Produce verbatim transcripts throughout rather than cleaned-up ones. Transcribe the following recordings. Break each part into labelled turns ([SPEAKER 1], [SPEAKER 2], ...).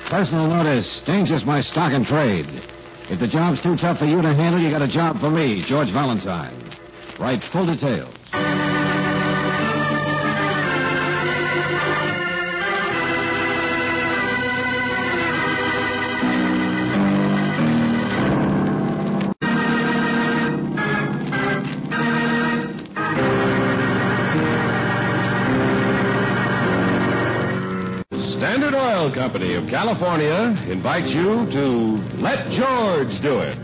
[SPEAKER 1] Personal notice. Danger's my stock and trade. If the job's too tough for you to handle, you got a job for me, George Valentine. Write full details.
[SPEAKER 2] Standard Oil Company of California invites you to Let George Do It.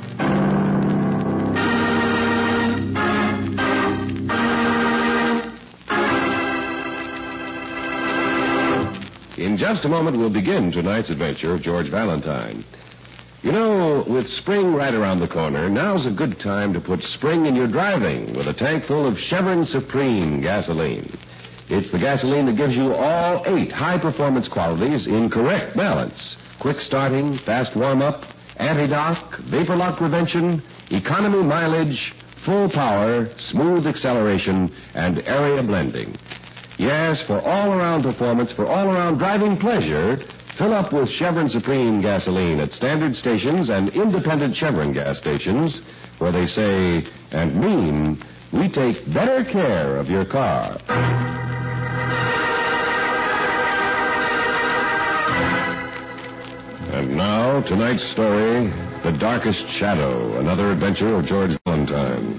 [SPEAKER 2] In just a moment, we'll begin tonight's adventure of George Valentine. You know, with spring right around the corner, now's a good time to put spring in your driving with a tank full of Chevron Supreme gasoline. It's the gasoline that gives you all eight high-performance qualities in correct balance. Quick starting, fast warm-up, anti-dock, vapor lock prevention, economy mileage, full power, smooth acceleration, and area blending. Yes, for all-around performance, for all-around driving pleasure, fill up with Chevron Supreme gasoline at standard stations and independent Chevron gas stations, where they say and mean, we take better care of your car. And now, tonight's story, The Darkest Shadow, another adventure of George Valentine.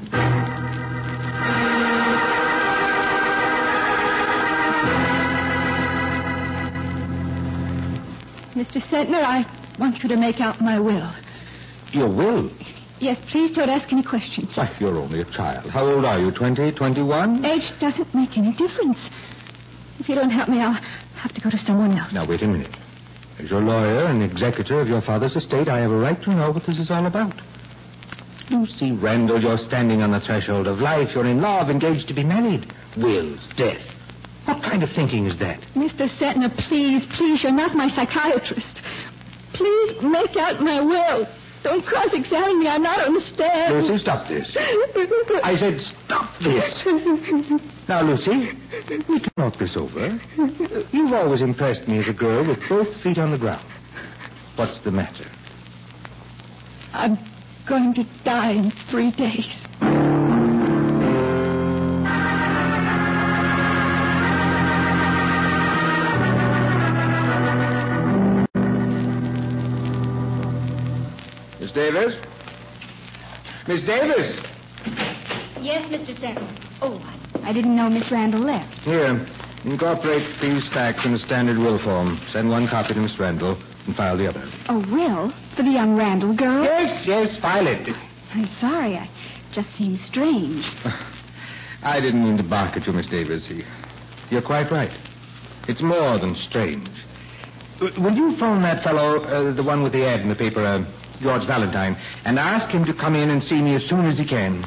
[SPEAKER 3] Mister Sentner, I want you to make out my will.
[SPEAKER 4] Your will?
[SPEAKER 3] Yes, please don't ask any questions.
[SPEAKER 4] Why, you're only a child. How old are you, twenty, twenty-one?
[SPEAKER 3] Age doesn't make any difference. If you don't help me, I'll have to go to someone else.
[SPEAKER 4] Now, wait a minute. As your lawyer and executor of your father's estate, I have a right to know what this is all about. Lucy Randall, you're standing on the threshold of life. You're in love, engaged to be married. Wills, death. What kind of thinking is that?
[SPEAKER 3] Mister Sentner, please, please, you're not my psychiatrist. Please make out my will. Don't cross-examine me. I'm not on the stand.
[SPEAKER 4] Lucy, stop this. I said stop this. Now, Lucy, we can talk this over. You've always impressed me as a girl with both feet on the ground. What's the matter?
[SPEAKER 3] I'm going to die in three days.
[SPEAKER 4] Miss Davis? Miss Davis?
[SPEAKER 3] Yes, Mister Sentner. Oh, I, I didn't know Miss Randall left.
[SPEAKER 4] Here, incorporate these facts in a standard will form. Send one copy to Miss Randall and file the other.
[SPEAKER 3] A will? For the young Randall girl?
[SPEAKER 4] Yes, yes, file it.
[SPEAKER 3] I'm sorry. I just seems strange.
[SPEAKER 4] I didn't mean to bark at you, Miss Davis. You're quite right. It's more than strange. Will you phone that fellow, uh, the one with the ad in the paper, uh, George Valentine, and ask him to come in and see me as soon as he can?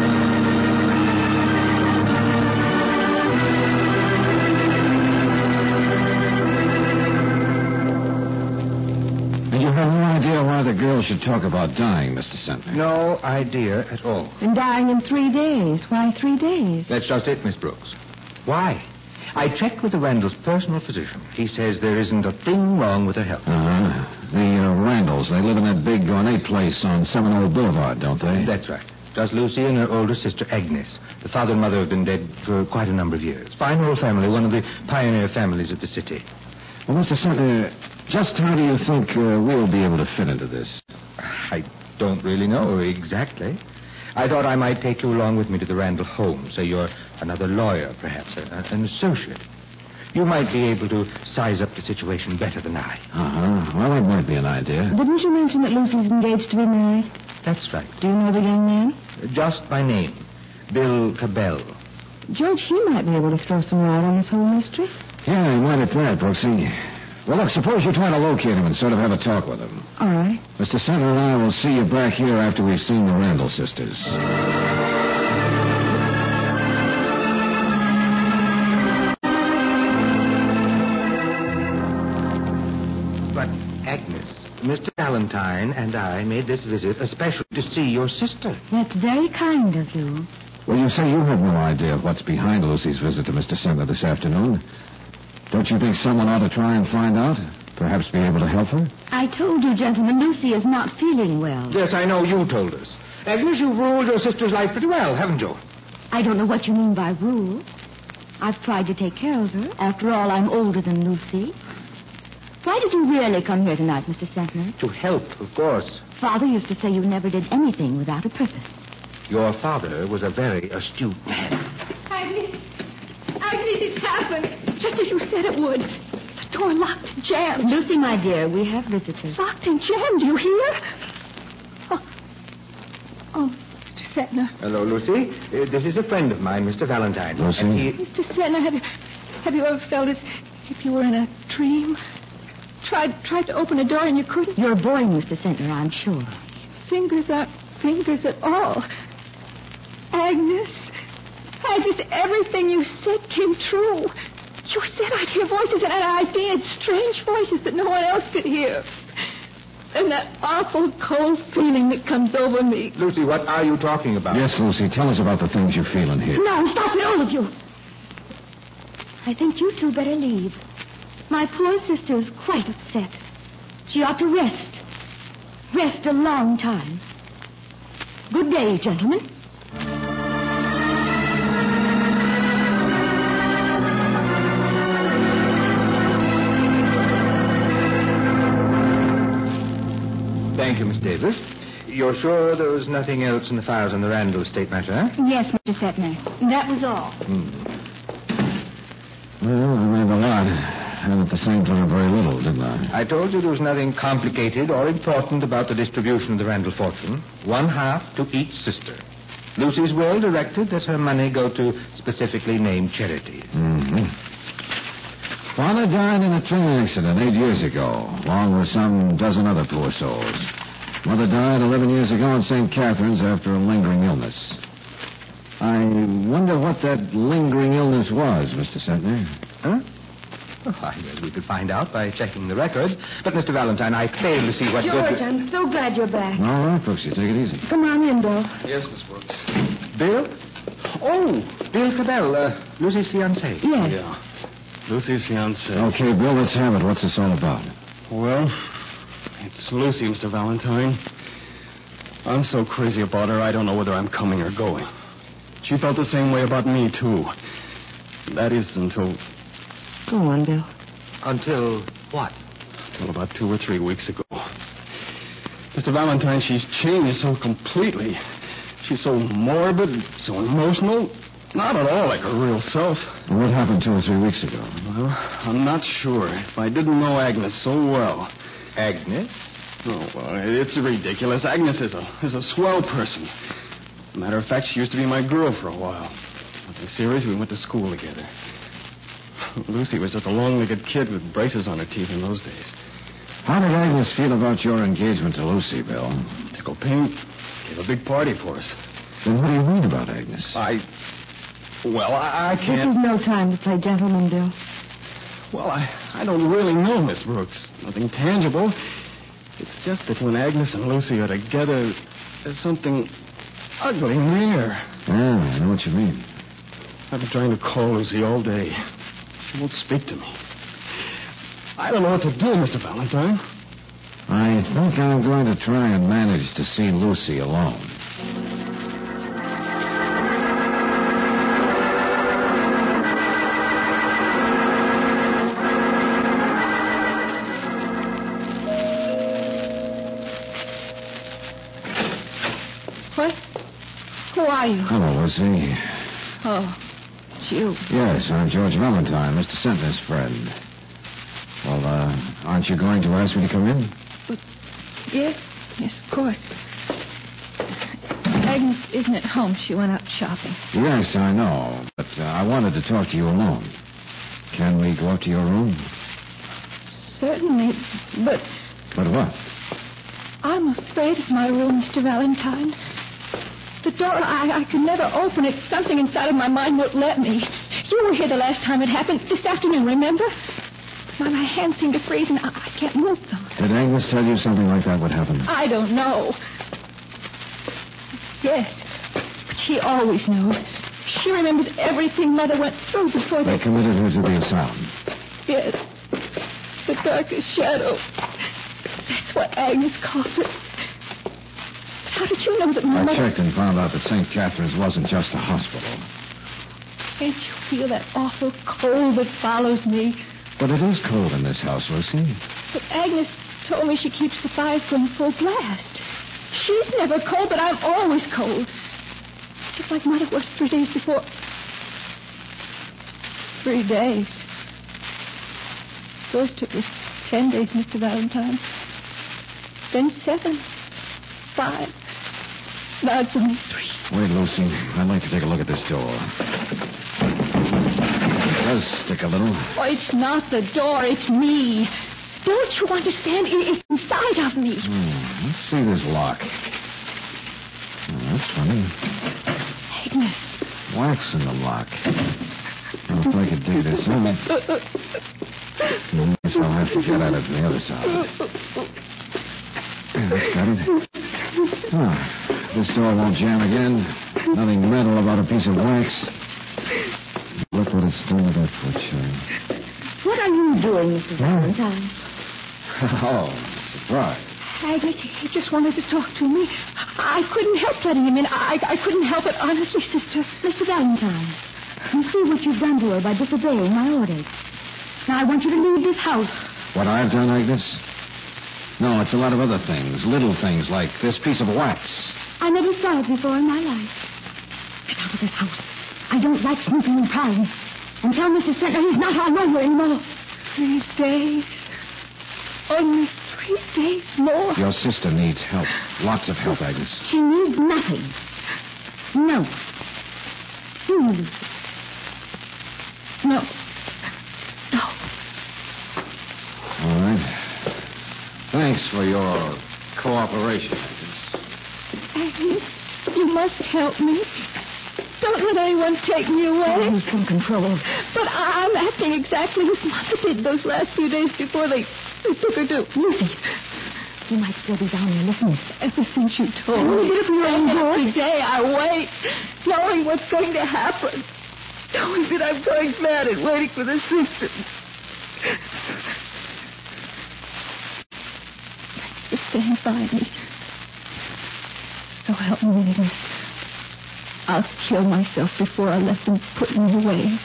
[SPEAKER 1] And you have no idea why the girl should talk about dying, Mister Sentner?
[SPEAKER 4] No idea at all.
[SPEAKER 3] And dying in three days. Why three days?
[SPEAKER 4] That's just it, Miss Brooks. Why? I checked with the Randalls' personal physician. He says there isn't a thing wrong with her health.
[SPEAKER 1] Uh-huh. The uh, Randalls, they live in that big ornate place on Seminole Boulevard, don't they?
[SPEAKER 4] That's right. Just Lucy and her older sister, Agnes. The father and mother have been dead for quite a number of years. Fine old family, one of the pioneer families of the city.
[SPEAKER 1] Well, Mister Sentner, just how do you think uh, we'll be able to fit into this?
[SPEAKER 4] I don't really know exactly. I thought I might take you along with me to the Randall home. Say you're another lawyer, perhaps, a, an associate. You might be able to size up the situation better than I.
[SPEAKER 1] Uh-huh. Well, that might be an idea.
[SPEAKER 3] Didn't you mention that Lucy's engaged to be married?
[SPEAKER 4] That's right.
[SPEAKER 3] Do you know the young man?
[SPEAKER 4] Just by name. Bill Cabell.
[SPEAKER 3] George, he might be able to throw some light on this whole mystery.
[SPEAKER 1] Yeah, he might at that, Brooksy. Well, look, suppose you try to locate him and sort of have a talk with him.
[SPEAKER 3] All right.
[SPEAKER 1] Mister Sentner and I will see you back here after we've seen the Randall sisters.
[SPEAKER 4] But, Agnes, Mister Valentine and I made this visit especially to see your sister.
[SPEAKER 3] That's very kind of you.
[SPEAKER 1] Well, you say you have no idea of what's behind Lucy's visit to Mister Sentner this afternoon. Don't you think someone ought to try and find out? perhaps be able to help her?
[SPEAKER 3] I told you, gentlemen, Lucy is not feeling well.
[SPEAKER 4] Yes, I know you told us. Agnes, you've ruled your sister's life pretty well, haven't you?
[SPEAKER 3] I don't know what you mean by rule. I've tried to take care of her. After all, I'm older than Lucy. Why did you really come here tonight, Mister Sentner?
[SPEAKER 4] To help, of course.
[SPEAKER 3] Father used to say you never did anything without a purpose.
[SPEAKER 4] Your father was a very astute man.
[SPEAKER 3] Agnes! Agnes, it's happened. Just as you said it would. The door locked and jammed. Lucy, my dear, we have visitors. Locked and jammed, do you hear? Oh, oh Mister Sentner.
[SPEAKER 4] Hello, Lucy. Uh, this is a friend of mine, Mister Valentine.
[SPEAKER 1] Lucy?
[SPEAKER 4] And he...
[SPEAKER 3] Mister Sentner, have you, have you ever felt as if you were in a dream? Tried, tried to open a door and you couldn't? You're boring, Mister Sentner, I'm sure. Fingers aren't fingers at all. Agnes, Agnes, everything you said came true. You said I'd hear voices, and I did. Strange voices that no one else could hear. And that awful cold feeling that comes over me.
[SPEAKER 4] Lucy, what are you talking about?
[SPEAKER 1] Yes, Lucy, tell us about the things you feel in here.
[SPEAKER 3] No, stop it, all of you. I think you two better leave. My poor sister is quite upset. She ought to rest. Rest a long time. Good day, gentlemen.
[SPEAKER 4] Thank you, Miss Davis. You're sure there was nothing else in the files on the Randall estate matter, huh?
[SPEAKER 3] Yes, Mister Setner. That was all.
[SPEAKER 1] Hmm. Well, I made a lot, and at the same time, very little, didn't I?
[SPEAKER 4] I told you there was nothing complicated or important about the distribution of the Randall fortune. One half to each sister. Lucy's will directed that her money go to specifically named charities.
[SPEAKER 1] Mm-hmm. Father died in a train accident eight years ago, along with some dozen other poor souls. Mother died eleven years ago in Saint Catherine's after a lingering illness. I wonder what that lingering illness was, Mister Sentner.
[SPEAKER 4] Huh? Oh, I guess we could find out by checking the records. But, Mister Valentine, I fail to see what...
[SPEAKER 3] George,
[SPEAKER 4] good...
[SPEAKER 3] I'm so glad you're back.
[SPEAKER 1] All right, Brooksy, take it easy.
[SPEAKER 3] Come on in, Bill.
[SPEAKER 5] Yes, Miss Brooks.
[SPEAKER 4] Bill? Oh, Bill Cabell, uh, Lucy's fiancé.
[SPEAKER 3] Yes.
[SPEAKER 5] Yeah. Lucy's fiancé.
[SPEAKER 1] Okay, Bill, let's have it. What's this all about?
[SPEAKER 5] Well, it's Lucy, Mister Valentine. I'm so crazy about her, I don't know whether I'm coming or going. She felt the same way about me, too. That is until...
[SPEAKER 3] Go on, Bill.
[SPEAKER 4] Until what?
[SPEAKER 5] Until about two or three weeks ago. Mister Valentine, she's changed so completely. She's so morbid, so emotional. Not at all like her real self.
[SPEAKER 1] What happened two or three weeks ago?
[SPEAKER 5] Well, I'm not sure. If I didn't know Agnes so well.
[SPEAKER 4] Agnes?
[SPEAKER 5] Oh, well, it's ridiculous. Agnes is a is a swell person. Matter of fact, she used to be my girl for a while. Nothing serious. We went to school together. Lucy was just a long-legged kid with braces on her teeth in those days.
[SPEAKER 1] How did Agnes feel about your engagement to Lucy, Bill?
[SPEAKER 5] Tickled pink. Gave a big party for us.
[SPEAKER 1] Then what do you mean about Agnes?
[SPEAKER 5] I... Well, I, I
[SPEAKER 3] This
[SPEAKER 5] can't...
[SPEAKER 3] is no time to play gentleman, Bill.
[SPEAKER 5] Well, I, I don't really know, Miss Brooks. Nothing tangible. It's just that when Agnes and Lucy are together, there's something ugly in the air.
[SPEAKER 1] Yeah, I know what you mean.
[SPEAKER 5] I've been trying to call Lucy all day. She won't speak to me. I don't know what to do, Mister Valentine.
[SPEAKER 1] I think I'm going to try and manage to see Lucy alone.
[SPEAKER 3] What? Who are you?
[SPEAKER 1] Hello, Lucy.
[SPEAKER 3] Oh, it's you.
[SPEAKER 1] Yes, I'm George Valentine, Mister Sentner's friend. Well, uh, aren't you going to ask me to come in?
[SPEAKER 3] But, yes, yes, of course. Agnes isn't at home. She went out shopping.
[SPEAKER 1] Yes, I know, but uh, I wanted to talk to you alone. Can we go up to your room?
[SPEAKER 3] Certainly, but
[SPEAKER 1] But what?
[SPEAKER 3] I'm afraid of my room, Mister Valentine. The door, I, I can never open it. Something inside of my mind won't let me. You were here the last time it happened, this afternoon, remember? My, my hands seem to freeze, and I, I can't move them.
[SPEAKER 1] Did Agnes tell you something like that would happen?
[SPEAKER 3] I don't know. Yes, but she always knows. She remembers everything Mother went through before
[SPEAKER 1] They
[SPEAKER 3] they...
[SPEAKER 1] committed her to the asylum.
[SPEAKER 3] Yes. the darkest shadow. That's what Agnes called it. How did you know that my
[SPEAKER 1] I
[SPEAKER 3] mother...
[SPEAKER 1] checked and found out that Saint Catherine's wasn't just a hospital.
[SPEAKER 3] Can't you feel that awful cold that follows me?
[SPEAKER 1] But it is cold in this house, Lucy.
[SPEAKER 3] But Agnes told me she keeps the fires going full blast. She's never cold, but I'm always cold. Just like Mother was three days before. Three days. First it was ten days, Mister Valentine. Then seven. Five. Now it's only three.
[SPEAKER 1] Wait, Lucy. I'd like to take a look at this door. It does stick a little.
[SPEAKER 3] Oh, it's not the door, it's me. Don't you understand? It, it's inside of me.
[SPEAKER 1] Hmm, let's see this lock. Oh, that's funny.
[SPEAKER 3] Agnes.
[SPEAKER 1] Wax in the lock. Well, if I could dig this out, I guess I'll have to get at it from the other side. Yeah, that's got it. Oh, this door won't jam again. Nothing metal about a piece of wax. Look what it's done to that foot, child.
[SPEAKER 6] What are you doing, Mister Valentine?
[SPEAKER 1] Oh, surprise.
[SPEAKER 3] Agnes, he just wanted to talk to me. I couldn't help letting him in. I, I couldn't help it, honestly, sister.
[SPEAKER 6] Mister Valentine, you see what you've done to her by disobeying my orders. Now I want you to leave this house.
[SPEAKER 1] What I've done, Agnes? No, it's a lot of other things. Little things like this piece of wax.
[SPEAKER 6] I never saw it before in my life. Get out of this house. I don't like snooping and prying. And tell Mister Sentner he's not our lawyer anymore.
[SPEAKER 3] Three days. Only three days more.
[SPEAKER 1] Your sister needs help. Lots of help, Agnes.
[SPEAKER 6] She needs nothing. No. Do you, Lucy?
[SPEAKER 3] No. No.
[SPEAKER 1] All right. Thanks for your cooperation, Agnes.
[SPEAKER 3] Agnes, you must help me. Don't let anyone take me away.
[SPEAKER 6] Lose some control.
[SPEAKER 3] But I'm acting exactly as Mother did those last few days before they, they took her to...
[SPEAKER 6] Lucy, you might still be down there listening.
[SPEAKER 3] Ever since you told
[SPEAKER 6] Oh,
[SPEAKER 3] me.
[SPEAKER 6] did it for your own good.
[SPEAKER 3] Every day I wait, knowing what's going to happen. Knowing that I'm going mad and waiting for the system. Thanks for staying by me. So help me, Agnes. I'll kill myself before I let them put me away.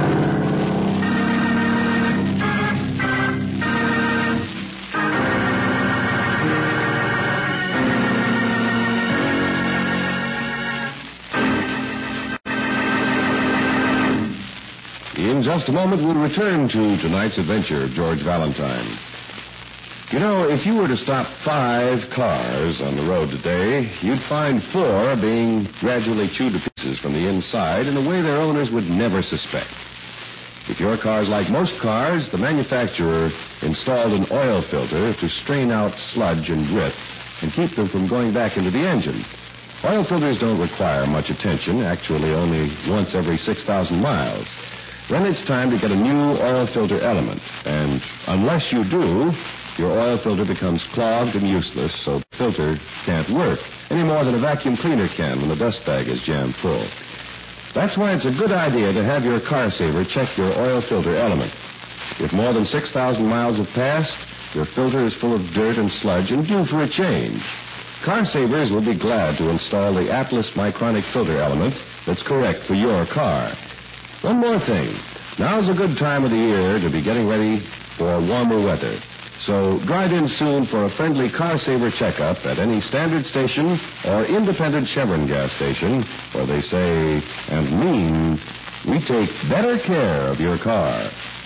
[SPEAKER 2] In just a moment, we'll return to tonight's adventure of George Valentine. You know, if you were to stop five cars on the road today, you'd find four being gradually chewed to pieces from the inside in a way their owners would never suspect. If your car's like most cars, the manufacturer installed an oil filter to strain out sludge and grit and keep them from going back into the engine. Oil filters don't require much attention, actually only once every six thousand miles. Then it's time to get a new oil filter element, and unless you do, your oil filter becomes clogged and useless, so the filter can't work any more than a vacuum cleaner can when the dust bag is jammed full. That's why it's a good idea to have your car saver check your oil filter element. If more than six thousand miles have passed, your filter is full of dirt and sludge and due for a change. Car savers will be glad to install the Atlas Micronic filter element that's correct for your car. One more thing. Now's a good time of the year to be getting ready for warmer weather. So drive in soon for a friendly car saver checkup at any standard station or independent Chevron gas station where they say and mean, we take better care of your car.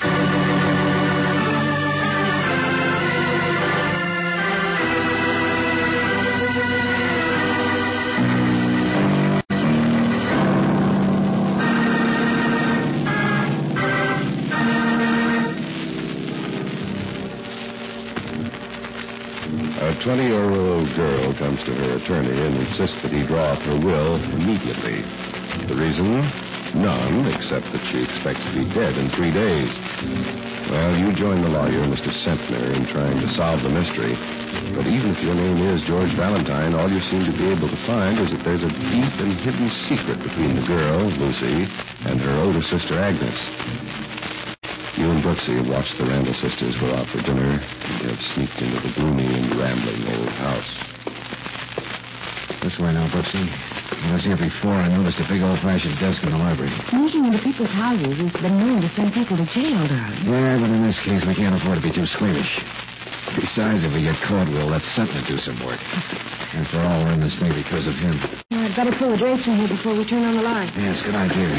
[SPEAKER 2] A twenty-year-old girl comes to her attorney and insists that he draw up her will immediately. The reason? None, except that she expects to be dead in three days. Well, you join the lawyer, Mister Sentner, in trying to solve the mystery. But even if your name is George Valentine, all you seem to be able to find is that there's a deep and hidden secret between the girl, Lucy, and her older sister, Agnes. You and Brooksy have watched the Randall sisters go out for dinner and have sneaked into the gloomy and rambling old house.
[SPEAKER 1] This way now, Brooksy. When I was here before, I noticed a big old-fashioned desk in the library.
[SPEAKER 6] Sneaking into people's houses has been known to send people to jail, darling.
[SPEAKER 1] Yeah, but in this case, we can't afford to be too squeamish. Besides, if we get caught, we'll let Sentner do some work. After all, we're in this thing because of him.
[SPEAKER 6] Well, I'd better pull the drapes in here before we turn on the light.
[SPEAKER 1] Yeah, it's a good idea.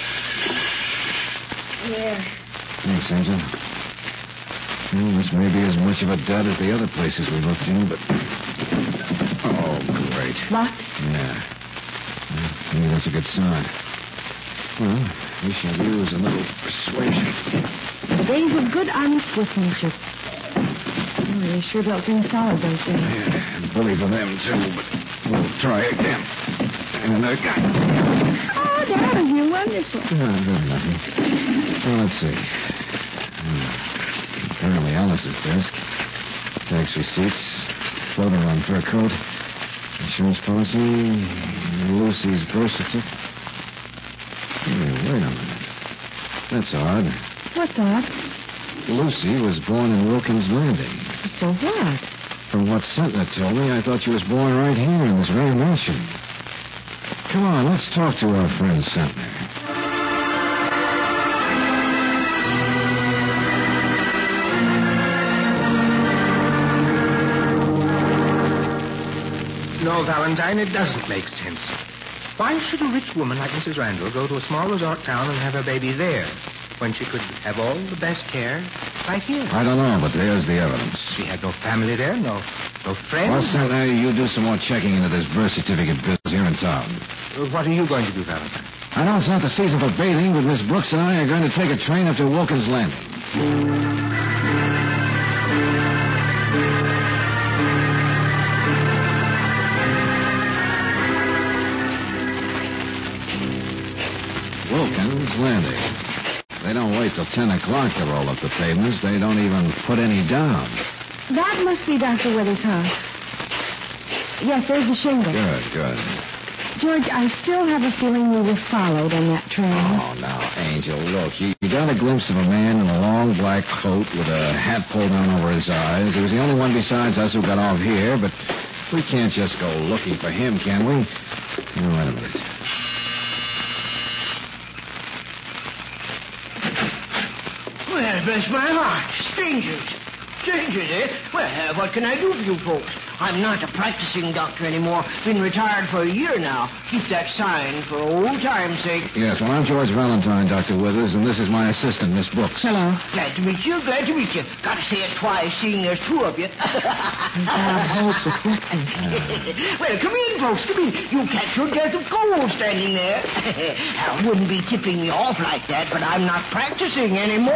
[SPEAKER 6] There.
[SPEAKER 1] Thanks, Angel. Well, this may be as much of a dud as the other places we looked in, but... Oh, great.
[SPEAKER 6] Locked?
[SPEAKER 1] Yeah. Well, maybe that's a good sign. Well, we shall use a little persuasion.
[SPEAKER 6] The days of good, honest workmanship. Oh, they sure built things solid those days.
[SPEAKER 1] Yeah, and bully for them, too, but we'll try again. And again.
[SPEAKER 6] Oh, darling, you're wonderful.
[SPEAKER 1] Oh, good, nothing. Well, let's see. Hmm. Apparently Alice's desk. Tax receipts. Photo on fur coat. Insurance policy. Lucy's birth certificate. Hey, wait a minute. That's odd.
[SPEAKER 6] What's odd?
[SPEAKER 1] Lucy was born in Wilkins Landing.
[SPEAKER 6] So what?
[SPEAKER 1] From what Sentner told me, I thought she was born right here in this very mansion. Come on, let's talk to our friend Sentner.
[SPEAKER 4] No, Valentine, it doesn't make sense. Why should a rich woman like Missus Randall go to a small resort town and have her baby there when she could have all the best care right here?
[SPEAKER 1] I don't know, but there's the evidence.
[SPEAKER 4] She had no family there, no no friends.
[SPEAKER 1] Well, Sentner, you do some more checking into this birth certificate business here in town.
[SPEAKER 4] Uh, What are you going to do, Valentine?
[SPEAKER 1] I know it's not the season for bathing, but Miss Brooks and I are going to take a train up to Wilkins Landing. Wilkins Landing. They don't wait till ten o'clock to roll up the pavements. They don't even put any down.
[SPEAKER 6] That must be Doctor Weathers' house. Yes, there's the shingle.
[SPEAKER 1] Good, good.
[SPEAKER 6] George, I still have a feeling we were followed on that train.
[SPEAKER 1] Oh, now, Angel, look, you you got a glimpse of a man in a long black coat with a hat pulled down over his eyes. He was the only one besides us who got off here, but we can't just go looking for him, can we? Oh, wait a minute.
[SPEAKER 7] Well, bless my heart. Strangers. Strangers, eh? Well, uh, what can I do for you folks? I'm not a practicing doctor anymore. Been retired for a year now. Keep that sign for old time's sake.
[SPEAKER 1] Yes, well, I'm George Valentine, Doctor Withers, and this is my assistant, Miss Brooks.
[SPEAKER 6] Hello.
[SPEAKER 7] Glad to meet you. Glad to meet you. Got to say it twice, seeing there's two of you. Well, come in, folks. Come in. You'll catch your death of cold standing there. I wouldn't be tipping me off like that, but I'm not practicing anymore.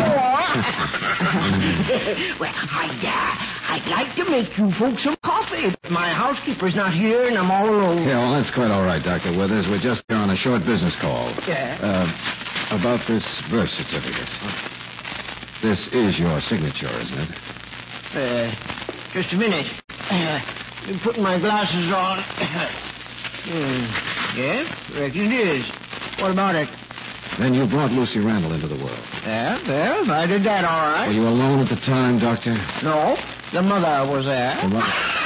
[SPEAKER 7] Well, I'd, uh, I'd like to make you folks some coffee, but my housekeeper's not here, and I'm all alone.
[SPEAKER 1] Yeah, well, that's quite all right, Doctor Withers. We're just here on a short business call.
[SPEAKER 7] Yeah?
[SPEAKER 1] Uh, about this birth certificate. This is your signature, isn't it?
[SPEAKER 7] Uh, just a minute. Uh, been putting my glasses on. hmm. Yeah, reckon it is. What about it?
[SPEAKER 1] Then you brought Lucy Randall into the world.
[SPEAKER 7] Yeah, well, I did that all right.
[SPEAKER 1] Were you alone at the time, Doctor?
[SPEAKER 7] No, the mother was there.
[SPEAKER 1] The mo-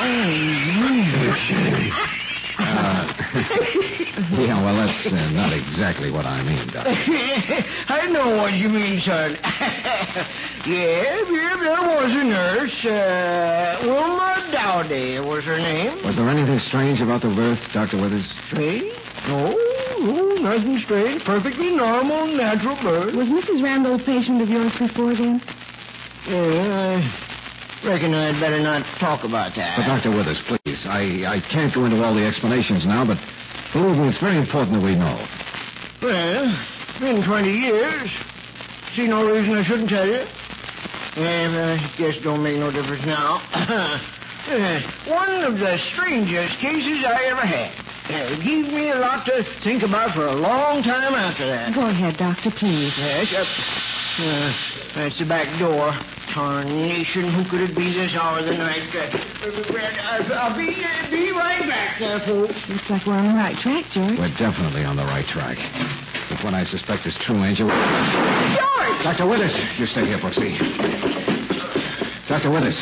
[SPEAKER 1] uh, yeah, well, that's uh, not exactly what I mean, Doctor.
[SPEAKER 7] I know what you mean, son. yeah, yeah, there was a nurse. Uh, Wilma Dowdy was her name.
[SPEAKER 1] Was there anything strange about the birth, Doctor Withers?
[SPEAKER 7] Strange? No, no, nothing strange. Perfectly normal, natural birth.
[SPEAKER 6] Was Missus Randall a patient of yours before then?
[SPEAKER 7] Yeah, I reckon I'd better not talk about that.
[SPEAKER 1] But, Doctor Withers, please, I, I can't go into all the explanations now, but believe me, it's very important that we know.
[SPEAKER 7] Well, it's been twenty years. See no reason I shouldn't tell you. Yeah, I guess it don't make no difference now. Uh, one of the strangest cases I ever had. Uh, gave me a lot to think about for a long time after that.
[SPEAKER 6] Go ahead, Doctor, please.
[SPEAKER 7] Yes, uh, uh, that's the back door. Tarnation, who could it be this hour of the night? Uh, I'll be, uh, be right back there, folks.
[SPEAKER 6] Looks like we're on the right track, George.
[SPEAKER 1] We're definitely on the right track. If what I suspect is true, Angel...
[SPEAKER 7] George!
[SPEAKER 1] Doctor Withers! You stay here, Brooksy. Doctor Withers.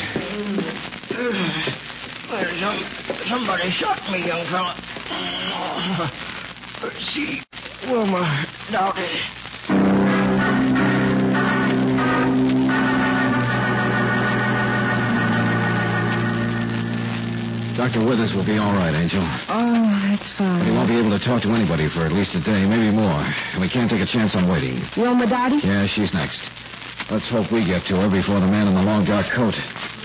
[SPEAKER 7] Well, some, somebody shot me, young fella. See, Wilma, Dowdy.
[SPEAKER 1] Doctor Withers will be all right, Angel.
[SPEAKER 3] Oh, that's fine.
[SPEAKER 1] But he won't be able to talk to anybody for at least a day, maybe more. And we can't take a chance on waiting.
[SPEAKER 3] Wilma Dowdy?
[SPEAKER 1] Yeah, she's next. Let's hope we get to her before the man in the long dark coat.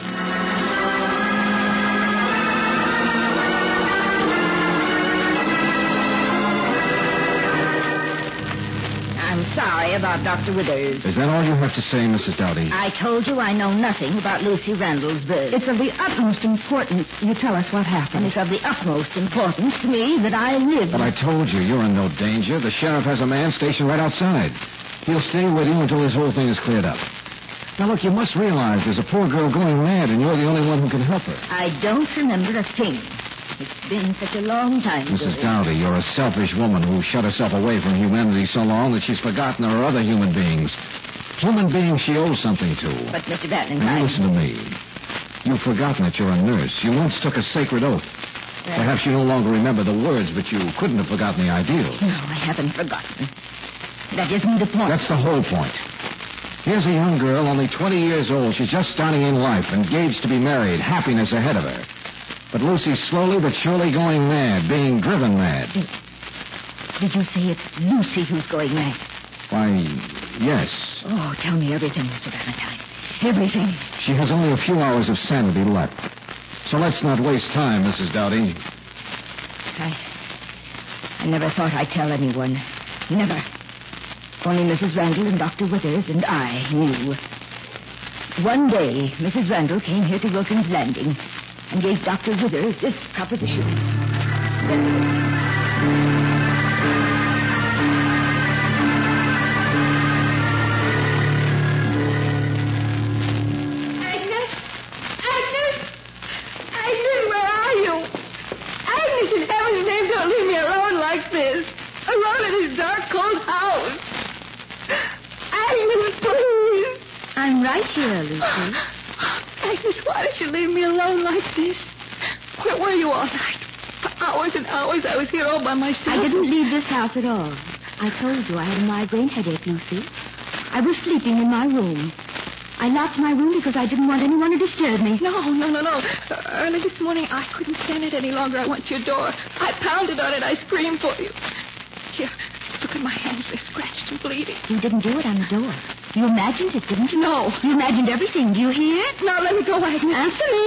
[SPEAKER 6] I'm sorry about Doctor Withers.
[SPEAKER 1] Is that all you have to say, Missus Dowdy?
[SPEAKER 6] I told you I know nothing about Lucy Randall's birth.
[SPEAKER 3] It's of the utmost importance you tell us what
[SPEAKER 6] And
[SPEAKER 3] happened.
[SPEAKER 6] it's of the utmost importance to me that I live.
[SPEAKER 1] But I told you, you're in no danger. The sheriff has a man stationed right outside. He'll stay with you until this whole thing is cleared up. Now, look, you must realize there's a poor girl going mad, and you're the only one who can help her.
[SPEAKER 6] I don't remember a thing. It's been such a long time.
[SPEAKER 1] Missus
[SPEAKER 6] Billy.
[SPEAKER 1] Dowdy, you're a selfish woman who shut herself away from humanity so long that she's forgotten there are other human beings. Human beings she owes something to.
[SPEAKER 6] But, Mister
[SPEAKER 1] Now,
[SPEAKER 6] Valentine...
[SPEAKER 1] listen to me. You've forgotten that you're a nurse. You once took a sacred oath.
[SPEAKER 6] Well,
[SPEAKER 1] Perhaps you no longer remember the words, but you couldn't have forgotten the ideals.
[SPEAKER 6] No, I haven't forgotten. That isn't the point.
[SPEAKER 1] That's the whole point. Here's a young girl, only twenty years old. She's just starting in life, engaged to be married, happiness ahead of her. But Lucy's slowly but surely going mad, being driven mad.
[SPEAKER 6] Did you say it's Lucy who's going mad?
[SPEAKER 1] Why, yes.
[SPEAKER 6] Oh, tell me everything, Mister Valentine. Everything.
[SPEAKER 1] She has only a few hours of sanity left. So let's not waste time, Missus Dowdy.
[SPEAKER 6] I... I never thought I'd tell anyone. Never. Only Missus Randall and Doctor Withers and I knew. One day, Missus Randall came here to Wilkins Landing and gave Doctor Withers this proposition.
[SPEAKER 3] Agnes? Agnes? Agnes, where are you? Agnes, in heaven's name, don't leave me alone like this. Alone in this dark, cold house. Agnes, please.
[SPEAKER 6] I'm right here, Lucy.
[SPEAKER 3] Agnes, why did you leave me alone like this? Where were you all night? For hours and hours I was here all by myself.
[SPEAKER 6] I didn't leave this house at all. I told you I had a migraine headache, Lucy. I was sleeping in my room. I locked my room because I didn't want anyone to disturb me.
[SPEAKER 3] No, no, no, no. Uh, early this morning, I couldn't stand it any longer. I went to your door. I pounded on it. I screamed for you. Here, look at my hands. They're scratched and bleeding.
[SPEAKER 6] You didn't do it on the door. You imagined it, didn't you?
[SPEAKER 3] No.
[SPEAKER 6] You imagined everything. Do you hear?
[SPEAKER 3] Now let me go, Agnes.
[SPEAKER 6] Answer me.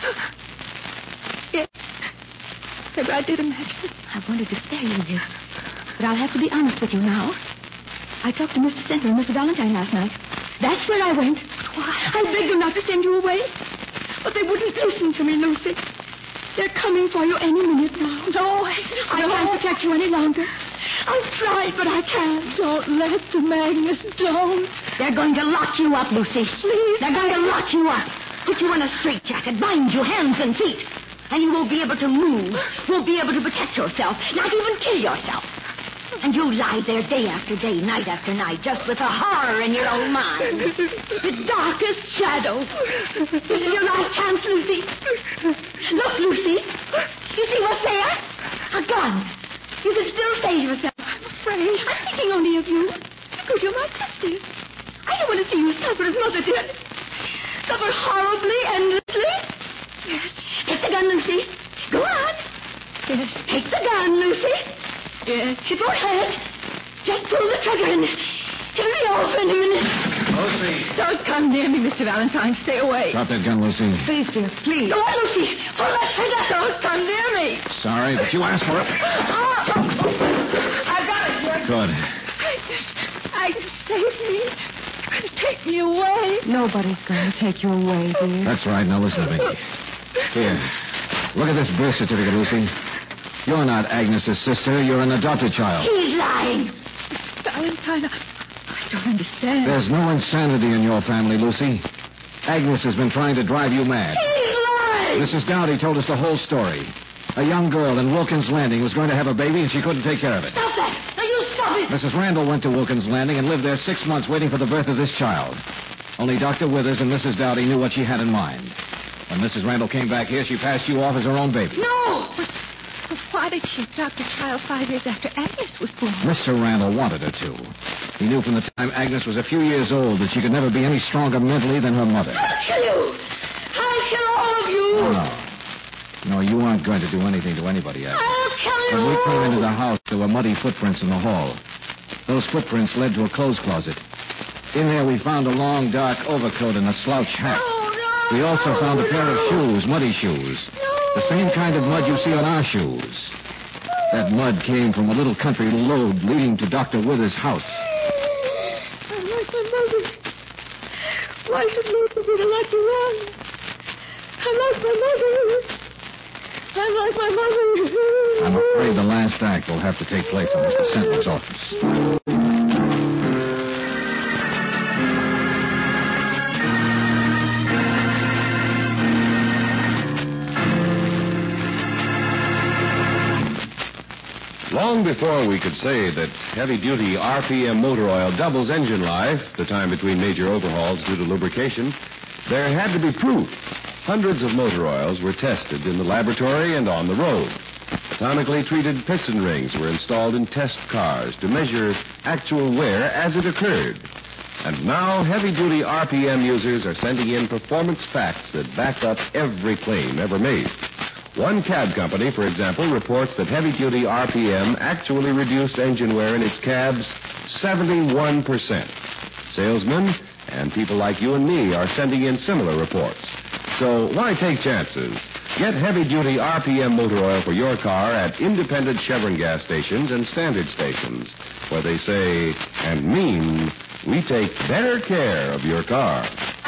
[SPEAKER 3] Yes. Maybe I did imagine it.
[SPEAKER 6] I wanted to spare you this, but I'll have to be honest with you now. I talked to Mister Center and Mister Valentine last night. That's where I went.
[SPEAKER 3] But why? I begged them not to send you away. But they wouldn't listen to me, Lucy. They're coming for you any minute now. No, Agnes,
[SPEAKER 6] I
[SPEAKER 3] no.
[SPEAKER 6] can't protect you any longer.
[SPEAKER 3] I've tried, but I can't. Don't let them, Agnes. Don't.
[SPEAKER 6] They're going to lock you up, Lucy.
[SPEAKER 3] Please.
[SPEAKER 6] They're going to lock you up. Put you in a straitjacket, bind you hands and feet. And you won't be able to move. Won't be able to protect yourself. Not even kill yourself. And you lie there day after day, night after night, just with a horror in your own mind. The darkest shadow. This is your last chance, Lucy. Look, Lucy. You see what's there? A gun. You can still save yourself.
[SPEAKER 3] I'm afraid. I'm thinking only of you. Because you're my sister. I don't want to see you suffer as Mother did. Suffer horribly, endlessly. Yes.
[SPEAKER 6] Take the gun, Lucy. Go on.
[SPEAKER 3] Yes.
[SPEAKER 6] Take the gun, Lucy.
[SPEAKER 3] Yes.
[SPEAKER 6] Hit your head. Just pull the trigger and it'll be over in a minute.
[SPEAKER 1] Lucy.
[SPEAKER 3] Don't come near me, Mister Valentine. Stay away.
[SPEAKER 1] Drop that gun, Lucy.
[SPEAKER 6] Please, dear, please.
[SPEAKER 3] Go on, Lucy. Pull that trigger. Don't come near me.
[SPEAKER 1] Sorry, but you asked for it.
[SPEAKER 3] Oh, I got it, dear.
[SPEAKER 1] Good.
[SPEAKER 3] Agnes, save me. You're going to take me away.
[SPEAKER 6] Nobody's going to take you away, dear.
[SPEAKER 1] That's right. Now listen to me. Here. Look at this birth certificate, Lucy. You're not Agnes's sister. You're an adopted child.
[SPEAKER 6] He's lying.
[SPEAKER 3] Valentine, I, I don't understand.
[SPEAKER 1] There's no insanity in your family, Lucy. Agnes has been trying to drive you mad.
[SPEAKER 6] He's lying.
[SPEAKER 1] Missus Dowdy told us the whole story. A young girl in Wilkins Landing was going to have a baby, and she couldn't take care of it.
[SPEAKER 6] Stop that. Now, you stop it. boy?
[SPEAKER 1] Missus Randall went to Wilkins Landing and lived there six months waiting for the birth of this child. Only Doctor Withers and Missus Dowdy knew what she had in mind. When Missus Randall came back here, she passed you off as her own baby.
[SPEAKER 6] No!
[SPEAKER 3] But why did she adopt a child five years after Agnes was born?
[SPEAKER 1] Mister Randall wanted her to. He knew from the time Agnes was a few years old that she could never be any stronger mentally than her mother.
[SPEAKER 6] I'll kill you! I'll kill all of you!
[SPEAKER 1] No. No, you aren't going to do anything to anybody, Agnes.
[SPEAKER 6] I'll kill you!
[SPEAKER 1] When we came into the house, there were muddy footprints in the hall. Those footprints led to a clothes closet. In there, we found a long, dark overcoat and a slouch hat.
[SPEAKER 6] Oh, no!
[SPEAKER 1] We also found a pair of shoes, muddy shoes. The same kind of mud you see on our shoes. That mud came from a little country road leading to Doctor Withers' house.
[SPEAKER 3] I like my mother. Why should Lucy be the lucky one? I like my mother. I like my mother.
[SPEAKER 1] I'm afraid the last act will have to take place in Mister Sentner's office.
[SPEAKER 2] Long before we could say that heavy-duty R P M motor oil doubles engine life, the time between major overhauls due to lubrication, there had to be proof. Hundreds of motor oils were tested in the laboratory and on the road. Atomically treated piston rings were installed in test cars to measure actual wear as it occurred. And now heavy-duty R P M users are sending in performance facts that back up every claim ever made. One cab company, for example, reports that heavy-duty R P M actually reduced engine wear in its cabs seventy-one percent. Salesmen and people like you and me are sending in similar reports. So why take chances? Get heavy-duty R P M motor oil for your car at independent Chevron gas stations and standard stations, where they say and mean, we take better care of your car.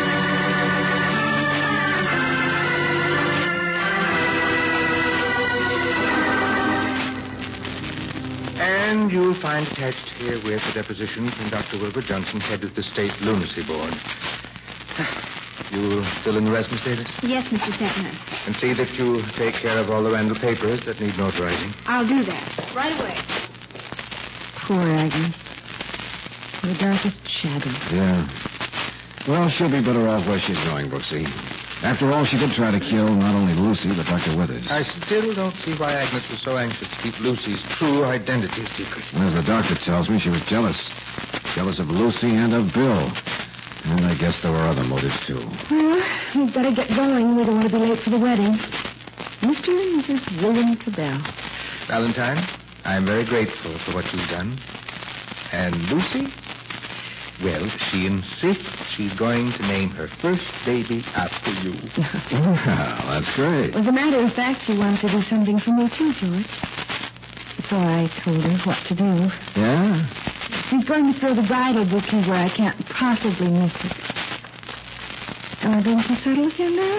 [SPEAKER 4] And you'll find attached herewith the deposition from Doctor Wilbur Johnson, head of the State Lunacy Board. You'll fill in the rest, Miss Davis?
[SPEAKER 3] Yes, Mister Sentner.
[SPEAKER 4] And see that you take care of all the Randall papers that need notarizing.
[SPEAKER 3] I'll do that. Right away. Poor Agnes. The darkest shadow.
[SPEAKER 1] Yeah. Well, she'll be better off where she's going, Brooksy. After all, she did try to kill not only Lucy, but Doctor Withers.
[SPEAKER 4] I still don't see why Agnes was so anxious to keep Lucy's true identity a secret.
[SPEAKER 1] As the doctor tells me, she was jealous. Jealous of Lucy and of Bill. And I guess there were other motives, too.
[SPEAKER 3] Well, we've got to get going. We don't want to be late for the wedding. Mister and Missus William Cabell.
[SPEAKER 4] Valentine, I'm very grateful for what you've done. And Lucy? Well, she insists she's going to name her first baby after you.
[SPEAKER 1] Well, that's great.
[SPEAKER 3] As a matter of fact, she wanted to do something for me, too, George. So I told her what to do.
[SPEAKER 1] Yeah?
[SPEAKER 3] She's going to throw the bridal bouquet where I can't possibly miss it. Am I being too subtle again now?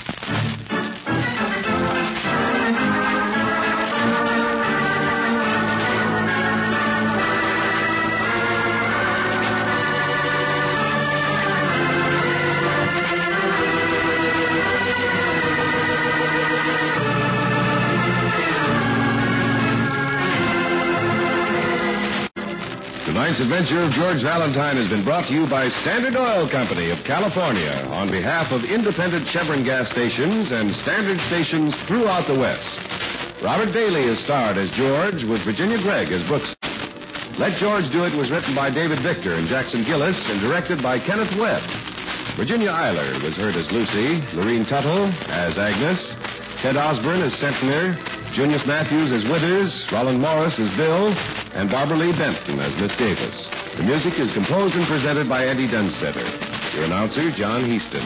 [SPEAKER 2] Tonight's adventure of George Valentine has been brought to you by Standard Oil Company of California on behalf of independent Chevron gas stations and standard stations throughout the West. Robert Daly is starred as George with Virginia Gregg as Brooks. Let George Do It was written by David Victor and Jackson Gillis and directed by Kenneth Webb. Virginia Eiler was heard as Lucy, Lorene Tuttle as Agnes, Ted Osborne as Sentner, Junius Matthews as Withers, Roland Morris as Bill, and Barbara Lee Benton as Miss Davis. The music is composed and presented by Eddie Dunstetter. Your announcer, John Heaston.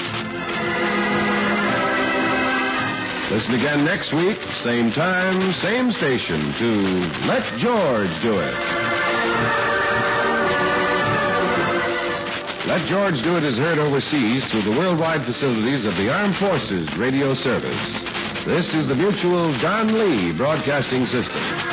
[SPEAKER 2] Listen again next week, same time, same station, to Let George Do It. Let George Do It is heard overseas through the worldwide facilities of the Armed Forces Radio Service. This is the Mutual Don Lee Broadcasting System.